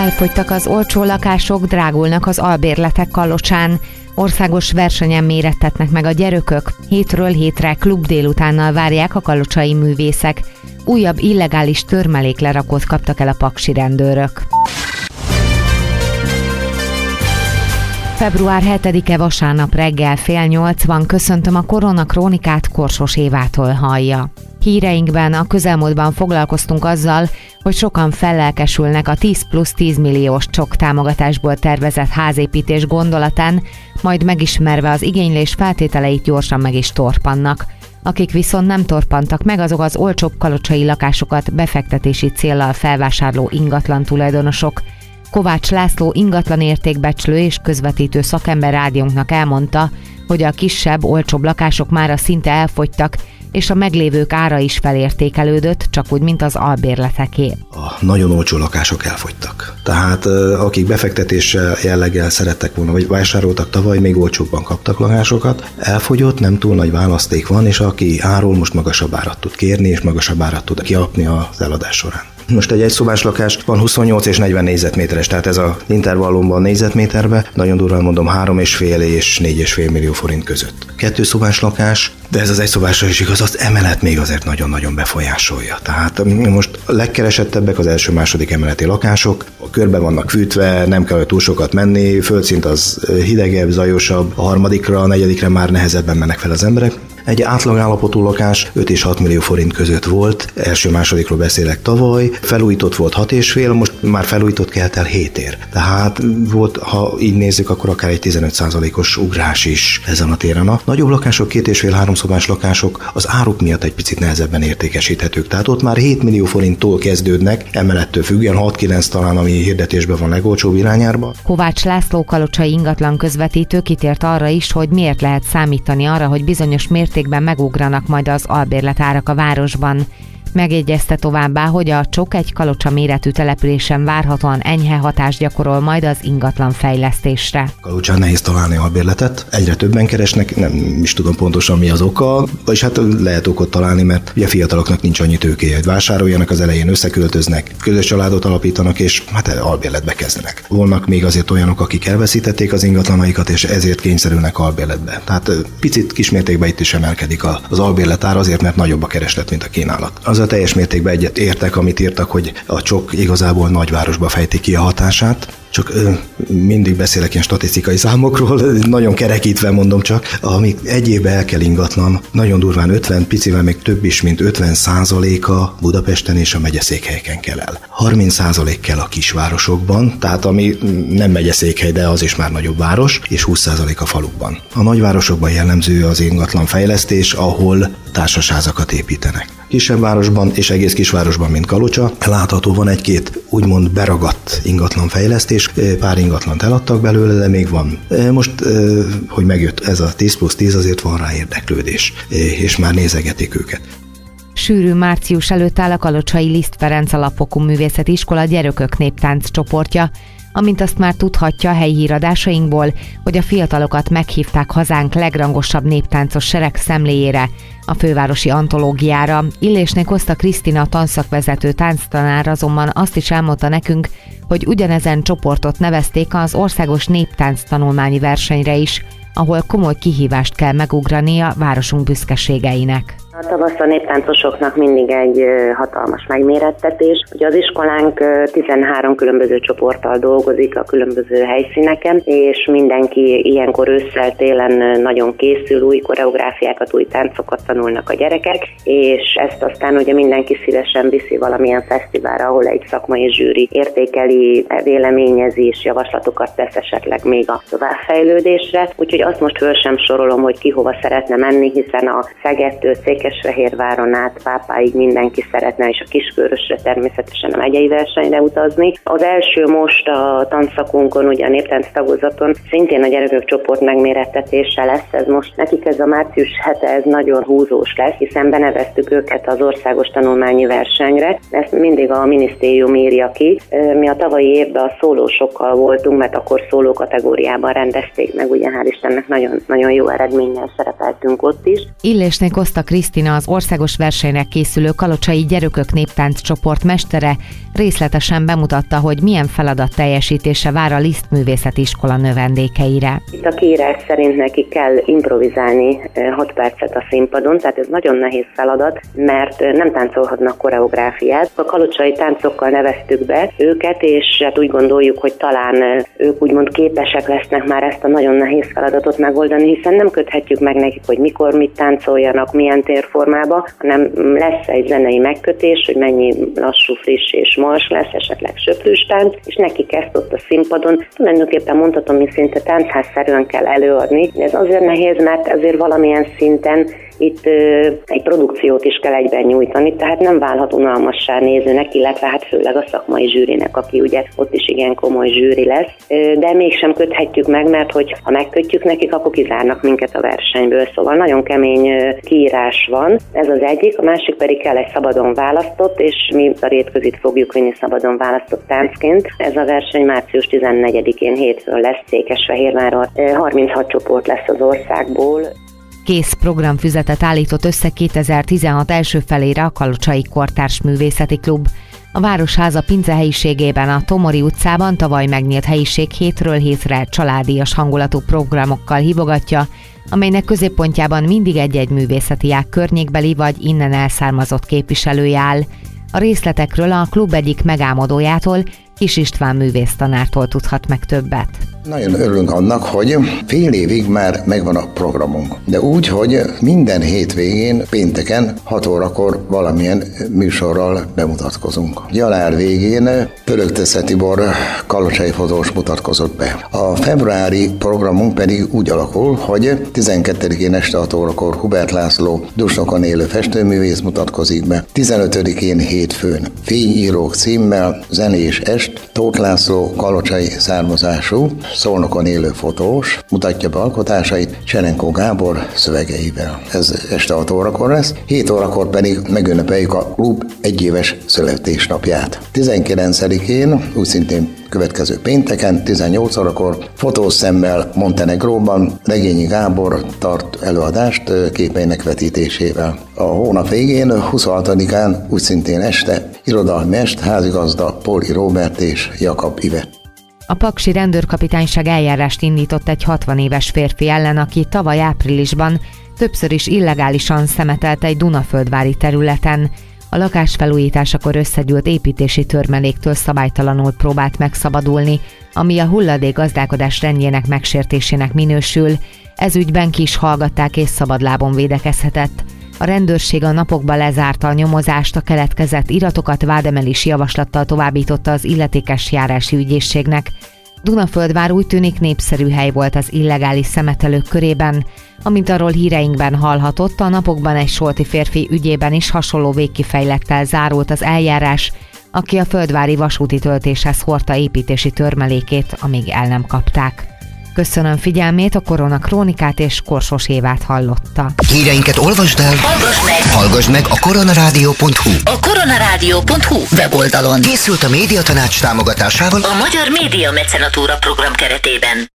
Elfogytak az olcsó lakások, drágulnak az albérletek Kalocsán. Országos versenyen mérettetnek meg a gyerökök. Hétről hétre klub délutánnal várják a kalocsai művészek. Újabb illegális törmeléklerakót kaptak el a paksi rendőrök. Február 7-e vasárnap reggel 7:30 köszöntöm a Koronakrónikát, Korsos Évától hallja. Híreinkben a közelmúltban foglalkoztunk azzal, hogy sokan fellelkesülnek a 10+10 milliós csok támogatásból tervezett házépítés gondolatán, majd megismerve az igénylés feltételeit gyorsan meg is torpannak. Akik viszont nem torpantak meg, azok az olcsóbb kalocsai lakásokat befektetési céllal felvásárló ingatlan tulajdonosok. Kovács László ingatlan értékbecslő és közvetítő szakember rádiónknak elmondta, hogy a kisebb, olcsóbb lakások mára szinte elfogytak, és a meglévők ára is felértékelődött, csak úgy, mint az albérleteké. A nagyon olcsó lakások elfogytak. Tehát akik befektetéssel jelleggel szerettek volna, vagy vásároltak tavaly, még olcsóbban kaptak lakásokat, elfogyott, nem túl nagy választék van, és aki árul, most magasabb árat tud kérni, és magasabb árat tud kiapni az eladás során. Most egy egyszobás lakás van 28 és 40 négyzetméteres, tehát ez a intervallumban négyzetméterben, nagyon durván mondom 3,5 és 4,5 millió forint között. Kettőszobás lakás, de ez az egyszobásra is igaz, az emelet még azért nagyon-nagyon befolyásolja. Tehát most a legkeresettebbek az első-második emeleti lakások, a körbe vannak fűtve, nem kell túl sokat menni, földszint az hidegebb, zajosabb, a harmadikra, a negyedikre már nehezebben mennek fel az emberek. Egy átlagállapotú lakás 5 és 6 millió forint között volt, első-másodikról beszélek tavaly, felújított volt 6,5, most már felújított kelt el 7 ér. Tehát volt, ha így nézzük, akkor akár egy 15%-os ugrás is ezen a téren. A nagyobb lakások, 2,5-3 szobás lakások az áruk miatt egy picit nehezebben értékesíthetők. Tehát ott már 7 millió forinttól kezdődnek, emelettől függően 6-9 talán, ami hirdetésben van legolcsóbb irányárba. Kovács László kalocsai ingatlan közvetítő kitért arra is, hogy miért lehet számítani arra, hogy bizonyos mértékben megugranak majd az albérletárak a városban. Megjegyezte továbbá, hogy a csok egy Kalocsa méretű településen várhatóan enyhe hatást gyakorol majd az ingatlan fejlesztésre. Kalocsán nehéz találni albérletet, egyre többen keresnek, nem is tudom pontosan mi az oka, vagyis hát lehet okot találni, mert ugye fiataloknak nincs annyi tőkéje, hogy vásároljanak, az elején összeköltöznek, közös családot alapítanak, és hát albérletbe kezdenek. Vannak még azért olyanok, akik elveszítették az ingatlanaikat, és ezért kényszerülnek albérletbe. Tehát picit kismértékben itt is emelkedik az albérletár azért, mert nagyobb a kereslet, mint a kínálat. Az a teljes mértékben egyet értek, amit írtak, hogy a csok igazából nagyvárosba fejti ki a hatását. Csak mindig beszélek ilyen statisztikai számokról, nagyon kerekítve mondom csak, amíg egy évben el kell ingatlan, nagyon durván 50, picivel még több is, mint 50%-a Budapesten és a megyeszékhelyeken kell el. 30% kell a kisvárosokban, tehát ami nem megyeszékhely, de az is már nagyobb város, és 20% a falukban. A nagyvárosokban jellemző az ingatlan fejlesztés, ahol társasházakat építenek. Kisebb városban és egész kisvárosban, mint Kalocsa, látható van egy-két úgymond beragadt ingatlanfejlesztés, pár ingatlant eladtak belőle, de még van. Most, hogy megjött ez a 10+10, azért van rá érdeklődés, és már nézegetik őket. Sűrű március előtt áll a kalocsai Liszt Ferenc alapfokú művészeti iskola gyerökök néptánc csoportja, amint azt már tudhatja a helyi híradásainkból, hogy a fiatalokat meghívták hazánk legrangosabb néptáncos sereg szemléjére, a fővárosi antológiára. Illésné Koszta Krisztina tanszakvezető tánctanár azonban azt is elmondta nekünk, hogy ugyanezen csoportot nevezték az országos néptánc tanulmányi versenyre is, ahol komoly kihívást kell megugrani a városunk büszkeségeinek. A tavasz a néptáncosoknak mindig egy hatalmas megmérettetés. Ugye az iskolánk 13 különböző csoporttal dolgozik a különböző helyszíneken, és mindenki ilyenkor ősszel, télen nagyon készül, új koreográfiákat, új táncokat tanulnak a gyerekek, és ezt aztán ugye mindenki szívesen viszi valamilyen fesztiválra, ahol egy szakmai zsűri értékeli, véleményezi és javaslatokat tesz esetleg még a továbbfejlődésre. Úgyhogy azt most föl sem sorolom, hogy ki hova szeretne menni, hiszen a Szegedtől Székesfehérváron át Pápáig mindenki szeretne, és a Kiskörösre természetesen a megyei versenyre utazni. Az első most a tanszakunkon, ugye a néptánc tagozaton szintén a gyerekek csoport megmérettetése lesz. Ez most nekik ez a március hete, ez nagyon húzós lesz, hiszen beneveztük őket az országos tanulmányi versenyre. Ezt mindig a minisztérium írja ki. Mi a tavalyi évben a szólósokkal voltunk, mert akkor szóló kategóriában rendezték meg, ugye hál' Istennek nagyon, nagyon jó eredménnyel szerepeltünk ott is. Illésné Koszta Krisztina Krisztina, az országos versenyre készülő Kalocsai Gyerökök Néptánc csoport mestere részletesen bemutatta, hogy milyen feladat teljesítése vár a Liszt Művészeti Iskola növendékeire. Itt a kiírás szerint neki kell improvizálni 6 percet a színpadon, tehát ez nagyon nehéz feladat, mert nem táncolhatnak koreográfiát. A kalocsai táncokkal neveztük be őket, és hát úgy gondoljuk, hogy talán ők úgymond képesek lesznek már ezt a nagyon nehéz feladatot megoldani, hiszen nem köthetjük meg nekik, hogy mikor mit táncoljanak, milyen térformába, hanem lesz egy zenei megkötés, hogy mennyi lassú, friss és mars lesz, esetleg söprős tánc, és nekik ezt ott a színpadon tulajdonképpen mondhatom, hogy szinte táncházszerűen kell előadni. Ez azért nehéz, mert azért valamilyen szinten itt egy produkciót is kell egyben nyújtani, tehát nem válhat unalmassá nézőnek, illetve hát főleg a szakmai zsűrinek, aki ugye ott is igen komoly zsűri lesz, de mégsem köthetjük meg, mert hogy ha megkötjük nekik, akkor kizárnak minket a versenyből, szóval nagyon kemény kiírás van, ez az egyik, a másik pedig kell egy szabadon választott, és mi a Rétközit fogjuk vinni szabadon választott táncként. Ez a verseny március 14-én hétfőn lesz Székesfehérváron, 36 csoport lesz az országból. Kész programfüzetet állított össze 2016 első felére a Kalocsai Kortárs Művészeti Klub. A Városháza pincehelyiségében, a Tomori utcában tavaly megnyílt helyiség hétről hétre családias hangulatú programokkal hívogatja, amelynek középpontjában mindig egy-egy művészeti ág környékbeli vagy innen elszármazott képviselője áll. A részletekről a klub egyik megálmodójától, Kis István művésztanártól tudhat meg többet. Nagyon örülünk annak, hogy fél évig már megvan a programunk. De úgy, hogy minden hétvégén, pénteken 6 órakor valamilyen műsorral bemutatkozunk. Január végén Pörögtesze Tibor kalocsai fotós mutatkozott be. A februári programunk pedig úgy alakul, hogy 12-én este 6 órakor Hubert László Dusnokon élő festőművész mutatkozik be. 15-én hétfőn Fényírók címmel zenés est Tóth László kalocsai származású Szolnokon élő fotós mutatja be alkotásait Serenkó Gábor szövegeivel. Ez este 6 órakor lesz, 7 órakor pedig megünnepeljük a klub egyéves születésnapját. 19-én, úgy szintén következő pénteken, 18 órakor fotószemmel Montenegróban Regényi Gábor tart előadást képeinek vetítésével. A hónap végén, 26-án, úgy szintén este, irodalmi est, házigazda Póli Róbert és Jakab Ive. A paksi rendőrkapitányság eljárást indított egy 60 éves férfi ellen, aki tavaly áprilisban többször is illegálisan szemetelt egy Dunaföldvári területen. A lakás felújításakor összegyűlt építési törmeléktől szabálytalanul próbált megszabadulni, ami a hulladék gazdálkodás rendjének megsértésének minősül. Ez ügyben ki is hallgatták és szabadlábon védekezhetett. A rendőrség a napokban lezárta a nyomozást, a keletkezett iratokat vádemelési javaslattal továbbította az illetékes járási ügyészségnek. Dunaföldvár úgy tűnik népszerű hely volt az illegális szemetelők körében. Amint arról híreinkben hallhatott, a napokban egy solti férfi ügyében is hasonló végkifejlettel zárult az eljárás, aki a földvári vasúti töltéshez hordta építési törmelékét, amíg el nem kapták. Köszönöm figyelmét, a Korona Krónikát és Korsos Évát hallotta. Híreinket olvasd el, hallgass meg a koronarádió.hu. A koronarádió.hu weboldalon. Készült a Médiatanács támogatásával a Magyar Média Mecenatúra program keretében.